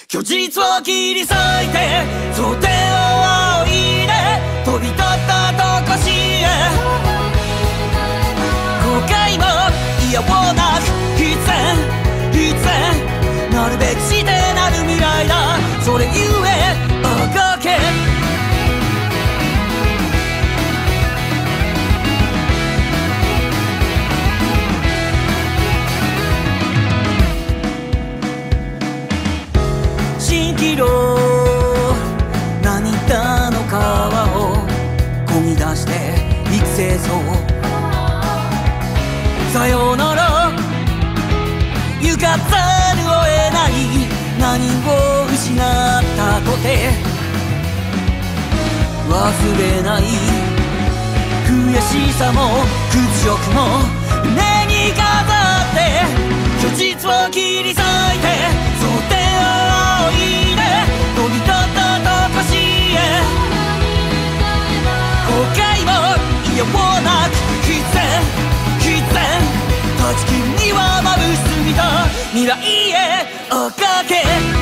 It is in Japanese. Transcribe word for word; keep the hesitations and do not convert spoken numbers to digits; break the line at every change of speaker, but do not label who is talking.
虚実を切り裂いて想定を仰いで飛び立ったとこしへ後悔も嫌をなく必然必然なるべくしてなる未来だそれゆえあがけ蜃気楼涙の川をこぎ出して育成層さようなら行かざるを得ない何を失ったとて忘れない悔しさも屈辱も胸に飾って虚実を切り裂いて想定を仰いで飛び立ったとこしへ後悔も嫌をなく必然必然断ち切るには眩しすぎた未来へ追っかけ